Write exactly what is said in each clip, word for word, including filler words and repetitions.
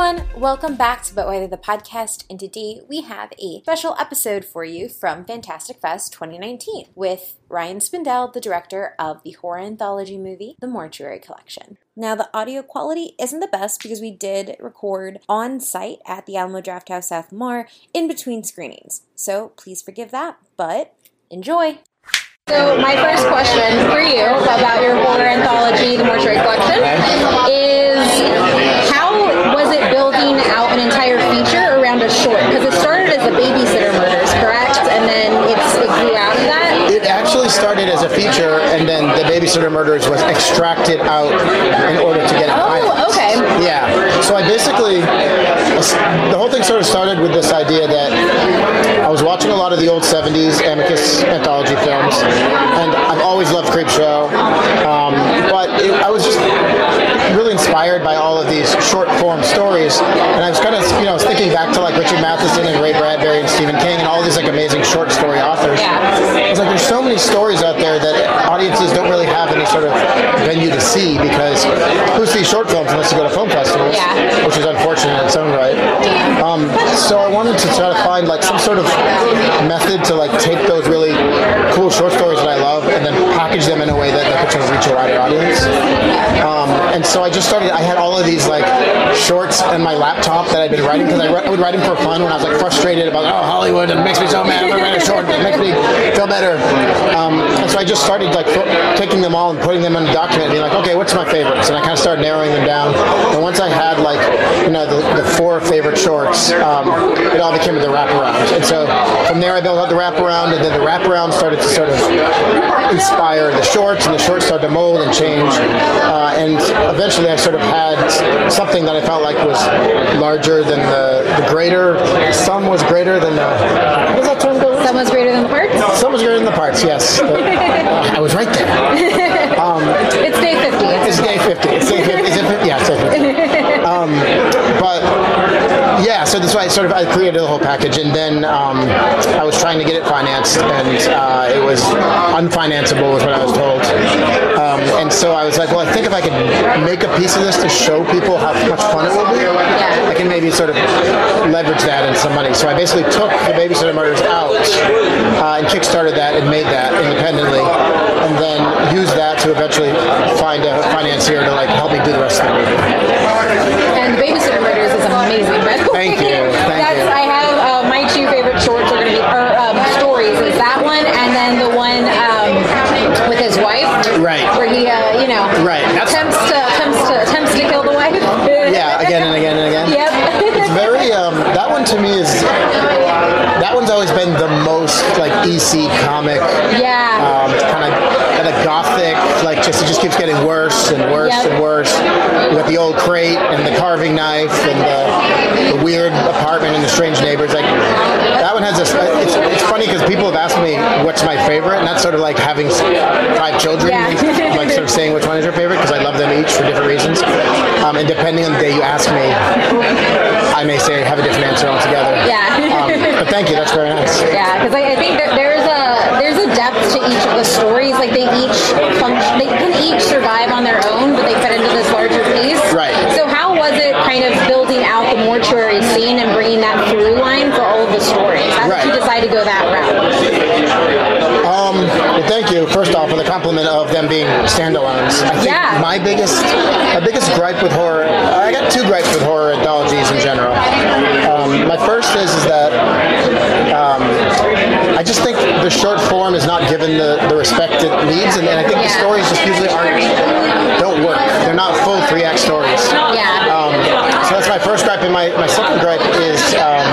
everyone, welcome back to But Whether the Podcast, and today we have a special episode for you from Fantastic Fest twenty nineteen with Ryan Spindell, the director of the horror anthology movie, The Mortuary Collection. Now, the audio quality isn't the best because we did record on site at the Alamo Drafthouse South Lamar in between screenings, so please forgive that, but enjoy! So my first question for you about your horror anthology, The Mortuary Collection, is how was it building out an entire feature around a short? Because it started as a babysitter murders, correct? And then it's, it grew out of that? It actually started as a feature, and then the babysitter murders was extracted out in order to get it financed. Oh, okay. Yeah. So I basically, the whole thing sort of started with this idea that I was watching a lot of the old seventies Amicus anthology films, and I've always loved Creepshow, um, but it, I was just really inspired by all of these short form stories, and I was kind of, you know, thinking back to like Richard Matheson and Ray Bradbury and Stephen King and all these like amazing short story authors. Yeah. I was like, there's so many stories out there that audiences don't really have any sort of venue to see, because who sees short films unless you go to film festivals, yeah. which is unfortunate in its own right. Um, so I wanted to try to find like some sort of method to like take those really cool short stories that I love and then package them in a way that, that could sort of reach a wider audience. Um, and so I just started, I had all of these like shorts on my laptop that I'd been writing, because I, I would write them for fun when I was like frustrated about, oh, Hollywood, it makes me so mad, I'm gonna write a short, it makes me feel better. Um, and so I just started like taking them all and putting them in a document and being like, okay, what's my favorites? And I kind of started narrowing them down. And once I had like, you know, the, the four favorite shorts, um, it all became the wraparound. And so from there I built out the wraparound, and then the wraparound started to sort of inspire the shorts, and the shorts started to mold and change. Uh, and eventually I sort of had something that I felt like was larger than the, the greater. Some was greater than the, what does that term go? Some was greater than the parts? Some was greater than the parts, yes. But, uh, I was right there. Um, it's day fifty. It's, it's day fifty. It's day fifty. Is it fifty? Yeah, it's day fifty. Um, but yeah, so that's why I sort of I created the whole package, and then um, I was trying to get it financed, and uh, it was unfinanceable, was what I was told. Um, and so I was like, well, I think if I could make a piece of this to show people how much fun it will be, I can maybe sort of leverage that in some money. So I basically took the Babysitter Murders out uh, and kickstarted that and made that independently, and then used that to eventually find a financier to like help me do the rest of the movie. And the Babysitter Murders is amazing, by the way. Thank you. Thank That's, you. I have uh, my two favorite shorts are going to be or, um, stories. Is that one, and then the one um, with his wife, right? Where he, uh, you know, right. That's attempts to attempts to attempts to kill the wife. Yeah, again and again and again. Yep. It's very um, that one to me is that one's always been the most like E C comic. Yeah. Um, kind of kind of gothic, like just it just keeps getting worse and worse yep. and worse. You got the old crate and the carving knife and the, the weird apartment and the strange neighbors. Like that one has this. It's, it's funny because people have asked me what's my favorite, and that's sort of like having five children. Yeah. Like sort of saying which one is your favorite, because I love them each for different reasons. Um, and depending on the day you ask me, I may say have a different answer altogether. Yeah. Um, but thank you. That's very nice. Yeah, because I, I think that there's a there's a depth to each of the stories. Like they each function, they can each survive on their own, but they fit into this larger piece. Right. So how was it kind of building out the mortuary scene and bringing that through line for all of the stories? How right. did you decide to go that route? Um, well, thank you, first off, for the compliment of them being standalones. I think yeah. my biggest my biggest gripe with horror, I got two gripes with horror anthologies in general. Um, my first is, is that um, I just think the short form is not given the, the respect it needs, and, and I think yeah. the stories just usually aren't, don't work. They're not full three-act stories. Yeah. Um, so that's my first gripe, and my, my second gripe is um,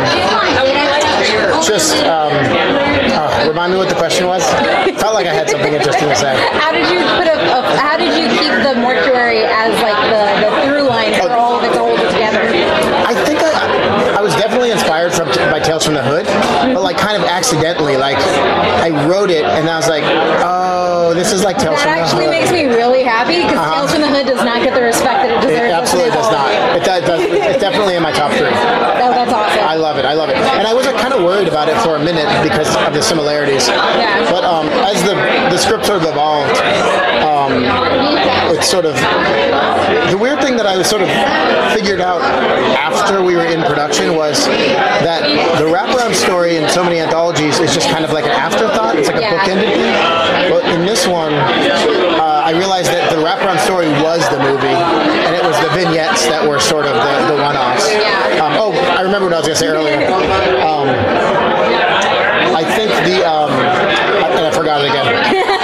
just, um, uh, remind me what the question was? Felt like I had something interesting to say. How did you put a, a how did you keep the mortuary as like the, the through line for all of its all together? I think I, I was definitely inspired from by Tales from the Hood, but like kind of accidentally. Like I wrote it and I was like, oh, this is like Tales that from the Hood. That actually makes me really happy, because uh-huh. Tales from the Hood does not get the respect that it deserves. It absolutely does not. It, does, it's definitely in my top three. Oh, that's awesome. I I love it. I love it. And I was uh, kind of worried about it for a minute because of the similarities. Yeah. But um, as the the script sort of evolved, um, it's sort of the weird thing that I was sort of figured out after we were in production was that the wraparound story in so many anthologies is just kind of like an afterthought. It's like a Yeah. bookended thing. But in this one, uh, I realized that the wraparound story was the movie, and it was the vignettes that were sort of the, the one-offs. Yeah. Um, oh, I remember what I was going to say earlier. Um, I think the, um, and I forgot it again.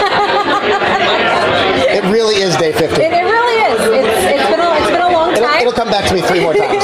It really is day fifty. It, it really is. It's, it's been a it's been a long It'll, time. it'll come back to me three more times.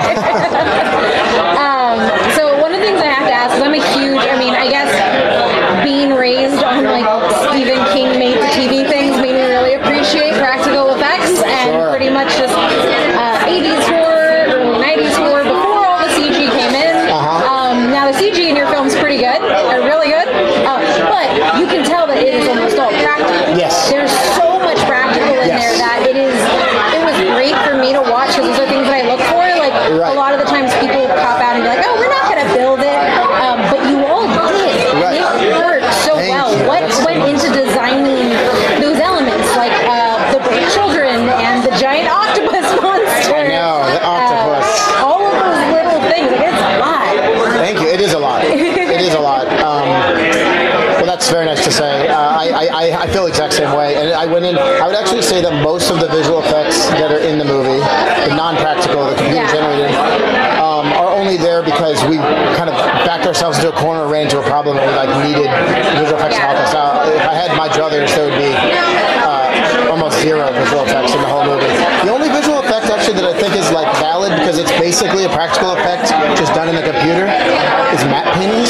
um, so one of the things I have to ask is I'm a huge. I mean, I guess being raised on like Stephen King made to T V things made me really appreciate practical effects and Sure. pretty much just uh, eighties horror, early nineties horror before all the C G came in. Uh-huh. Um, now the C G in your film's pretty good, or really good, uh, but you can tell that it is almost all practical. Yes. There's so much practical in Yes. there that it is. It was great for me to watch because those are things that I look for. Like Right. a lot of the times people cop out and be like, "Oh, we're not going to build it," um, but you all did. Right. It worked so Thank well. you. What That's went into designing those elements, like uh, the brick children and the giant octopus monster? I know, the octopus. Uh, all of those little things. Like, it's a lot. Thank you. It is a lot. It is a lot. Um, well, that's very nice to say. Uh, I, I, I feel the exact same way. And I went in, I would actually say that most of the visual effects that are in the movie, the non-practical, the computer generated, um, are only there because we kind of backed ourselves into a corner, ran into a problem, and we like needed visual effects to help us out. If I had my druthers, there would be uh, almost zero visual effects in the whole movie. The only visual effect actually that I think is like valid because it's basically a practical effect just done in the computer is matte paintings.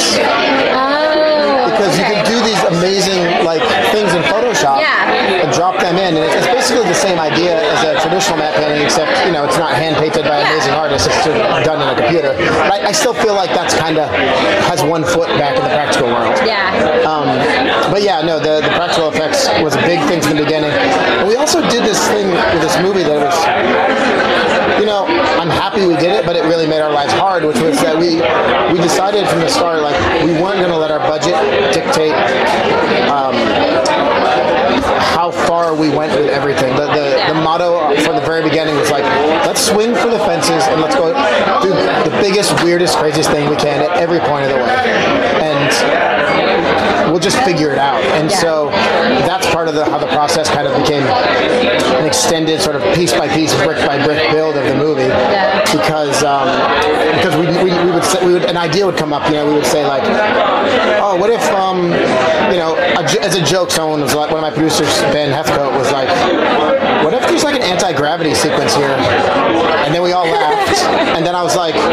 Oh, Because you okay. can do these amazing like things in Photoshop Yeah. and drop them in, and it's it's basically the same idea as a traditional matte painting, except you know it's not hand painted by amazing artists; it's just done in a computer. But I, I still feel like that's kind of has one foot back in the practical world. Yeah. Um, but yeah, no, the, the practical effects was a big thing from the beginning. And we also did this thing with this movie that was, you know, I'm happy we did it, but it really made our lives hard, which was that we we decided from the start, like, we weren't going to let our budget dictate um, how far we went with everything. The, the, the motto from the very beginning was like, let's swing for the fences and let's go do the biggest, weirdest, craziest thing we can at every point of the way. And we'll just figure it out. And Yeah. so that's part of the, how the process kind of became an extended sort of piece by piece, brick by brick build of the movie. Yeah. Because um, because we, we, we would say, we would an idea would come up, you know, we would say like, oh, what if um, you know, a, j- as a joke, someone was like, one of my producers, Ben Hefcoat, was like, what if there's like an anti-gravity sequence here? And then we all laughed, and then I was like,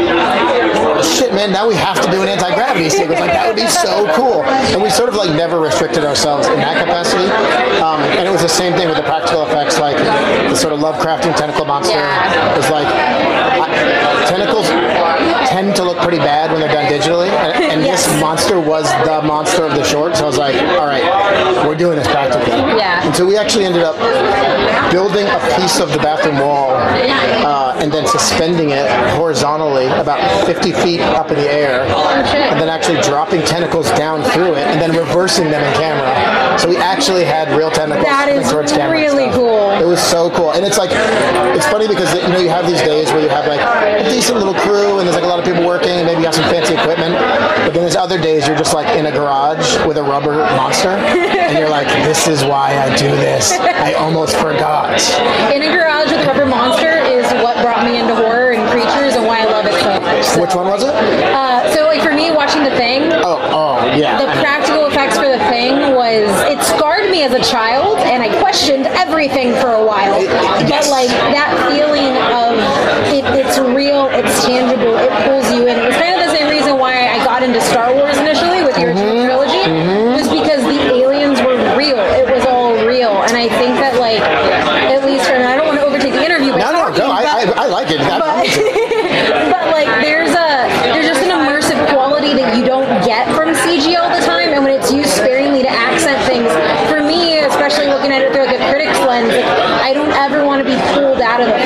shit, man, now we have to do an anti-gravity sequence. Like, that would be so cool. And we sort of like never restricted ourselves in that capacity. Um, and it was the same thing with the practical effects, like the sort of Lovecraftian tentacle monster. Yeah. It was like, I, tentacles tend to look pretty bad when they're done digitally. And, and Yes. this monster was the monster of the short. So I was like, all right, we're doing this practically. Yeah. And so we actually ended up building a piece of the bathroom wall uh, and then suspending it horizontally about fifty feet up in the air, shit. and then actually dropping tentacles down through it, and then reversing them in camera. So we actually had real tentacles That coming is towards camera. and really stuff. cool. It was so cool, and it's like, it's funny because you know you have these days where you have like a decent little crew, and there's like a lot of people working, and maybe you have some fancy equipment. But then there's other days you're just like in a garage with a rubber monster, and you're like, this is why I do this. I almost forgot. In a Garage with a Rubber Monster is what brought me into horror and creatures and why I love it so much. So, Which one was it? Uh, so, like, for me, watching The Thing, Oh, oh, yeah. the I mean, practical effects for The Thing was, it scarred me as a child, and I questioned everything for a while. But, yes. like, that feeling of it, it's real, it's tangible, it pulls you in. It was kind of the same reason why I got into Star Wars initially with the original trilogy, was because the aliens were real. It was all real. And I think that, like, at least for me, I don't want to overtake the interview by no, no, talking, no. I, but- I, I like it. That, but, but like there's a there's just an immersive quality that you don't get from C G all the time, and when it's used sparingly to accent things, for me, especially looking at it through like a critic's lens, like, I don't ever want to be pulled out of the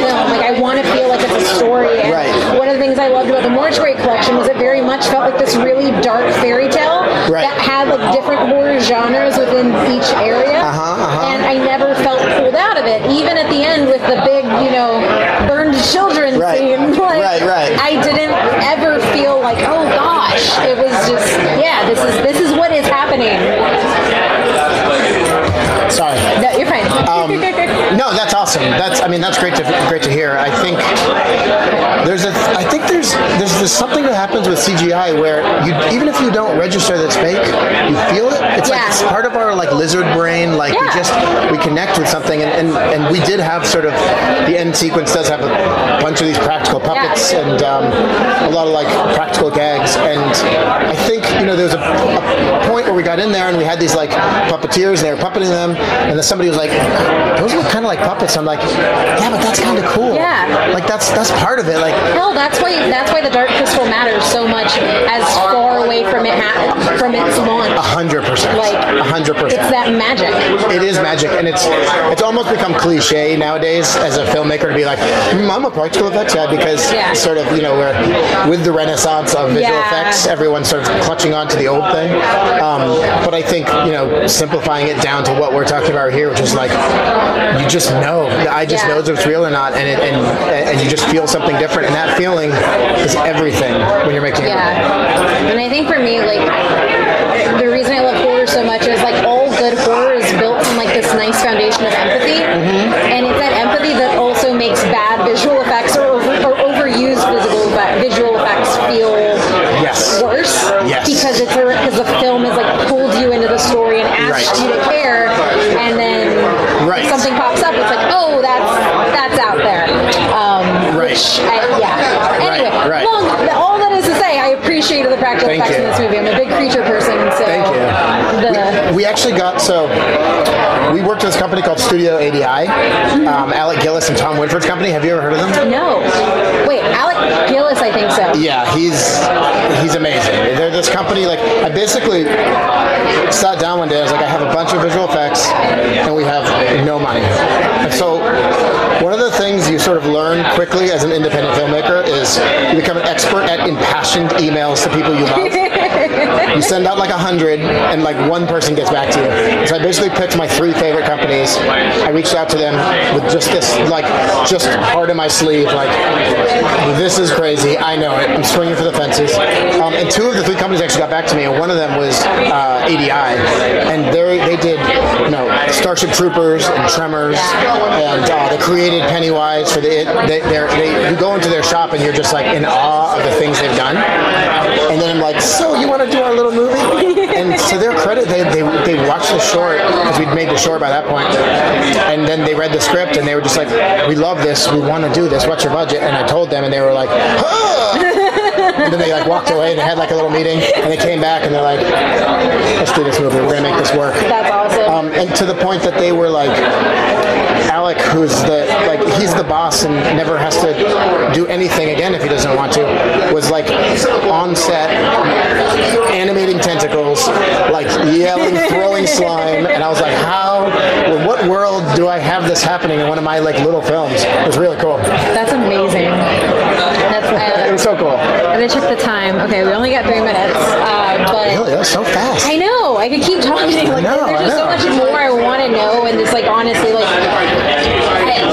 Collection was it very much felt like this really dark fairy tale Right. that had like different horror genres within each area, Uh-huh, uh-huh. and I never felt pulled out of it. Even at the end with the big, you know, burned children Right. scene, like, Right, right. I didn't ever feel like, oh gosh, it was just, yeah, this is this is what is happening. Sorry. No, you're fine. Um, no, that's awesome. That's I mean that's great to great to hear. I think there's a I think there's there's, there's something that happens with C G I where you even if you don't register that it's fake, you feel it. It's Yeah. like it's part of our like lizard brain. Like we Yeah. just we connect with something, and, and and we did have sort of the end sequence does have a bunch of these practical puppets Yeah. and um, a lot of like practical gags. And I think you know there was a, a point where we got in there and we had these like puppeteers and they were puppeting them, and then somebody was like, "Those look kind of like puppets." I'm like, "Yeah, but that's kind of cool. Yeah. like that's that's part of it. Like, Hell, that's why that's why the Dark Crystal matters so much as far away from it ha- from its launch. a hundred percent, Like, a hundred It's percent. that magic. It is magic, and it's it's almost become cliche nowadays as a filmmaker to be like, mm, I'm a practical effects guy because Yeah. sort of you know we're with the renaissance of visual Yeah. effects, everyone's sort of clutching on to the old thing. Um, but I think you know simplifying it down to what we're talking about here, which is like you just know, the eye just Yeah. knows if it's real or not, and it, and and you just feel something different, and that feeling is everything when you're making a movie. Yeah. And I think for me, like, the reason I love horror so much is like all good horror is built on like this nice foundation of empathy, and it's that empathy that also makes bad visual effects or, over, or overused visual effect, visual effects feel Yes. worse. Yes. Because it's because the film has like pulled you into the story and asked Right. you to care, and then Right. if something pops up, it's like, oh, that's that's out there. Um, Right. Which I, yeah. Anyway, Right, right. long, all that is to say, I appreciated the practical Thank effects you. in this movie. I'm a big creature person, so Thank you. the We actually got, so we worked with this company called Studio A D I, um, Alec Gillis and Tom Woodford's company. Have you ever heard of them? no. Wait, Alec Gillis, I think so. Yeah, he's he's amazing. They're this company, like, I basically sat down one day, I was like, I have a bunch of visual effects, and we have no money. And so one of the things you sort of learn quickly as an independent filmmaker is you become an expert at impassioned emails to people you love. You send out like a hundred, and like one person gets back to you. So I basically picked my three favorite companies. I reached out to them with just this, like, just heart in my sleeve, like, this is crazy. I know it. I'm swinging for the fences. Um, and two of the three companies actually got back to me, and one of them was uh, A D I, and they they did, you know, Starship Troopers and Tremors, and uh, they created Pennywise for the. It, they they're, they you go into their shop and you're just like in awe of the things they've done. And then I'm like, so you want to do our little movie? And to their credit, they they, they watched the short because we'd made the short by that point, and then they read the script and they were just like, we love this, we want to do this. What's your budget? And I told them, and they were like, ah! And then they like walked away and they had like a little meeting, and they came back and they're like, let's do this movie. We're gonna make this work. That's awesome. Um, and to the point that they were like, Alec, who's the like he's the boss and never has to do anything again if he doesn't want to, was like on set animating tentacles, like yelling, throwing slime, and I was like, how? In what world do I have this happening in one of my like little films? It was really cool. That's amazing. That's uh, It was so cool. I'm gonna check the time. Okay, we only got three minutes, uh, but Really, that was so fast. I know. I could keep talking. Like, know, there's just I so much know. more I want to know, and it's like honestly, like, I,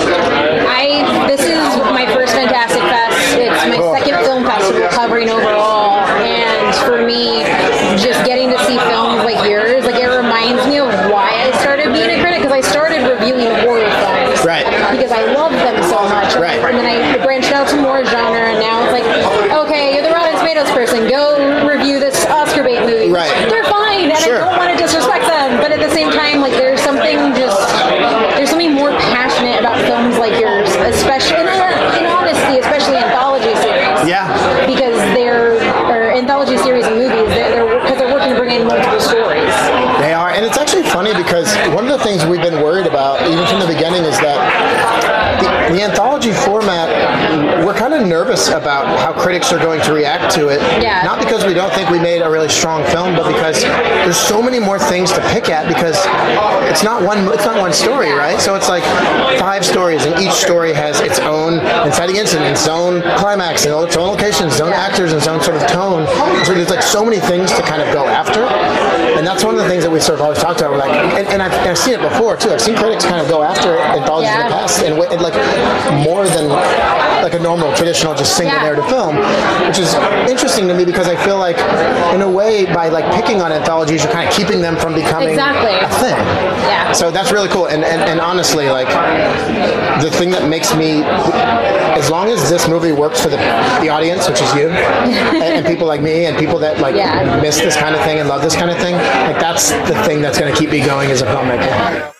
I this is my first Fantastic Fest. It's my Cool. second film festival covering overall, and for me, just getting to see films like yours, like it reminds me of why I started being a critic, because I started reviewing horror films, Right. Because I love them so much, Right. And then I branched out to more genre, and now it's like, okay, you're the Rotten Tomatoes person, go review this Oscar bait movie. Right. They're fine, and Sure. I don't want to disrespect them, but at the same time, like there's something just there's something more passionate about films like yours, especially in, in honesty, especially anthology series. Yeah. Because they're or anthology series and movies, they're they're because they're working to bring in multiple stories. They are, and it's actually funny because one of the things we've been worried about, even from the beginning, is that the the anthology format, we're kind of nervous about how critics are going to react to it. Yeah. Not because we don't think we made a really strong film, but because there's so many more things to pick at, because it's not one it's not one story, right? So it's like five stories, and each story has its own inciting incident, its own climax, and its own locations, its own actors, and its own sort of tone. So there's like so many things to kind of go after, and that's one of the things that we sort of always talked about. We're like, and, and, I've, and I've seen it before too. I've seen critics kind of go after anthologies Yeah. in the past, and, and like more than like a normal traditional just single Yeah. narrative film, which is interesting to me because I feel like in a way by like picking on anthologies, you're kind of keeping them from becoming Exactly. a thing. Yeah. So that's really cool. And, and and honestly, like the thing that makes me, as long as this movie works for the the audience, which is you, and, and people like me, and people that like Yeah. miss this kind of thing and love this kind of thing, like that's the thing that's going to keep me going as a filmmaker.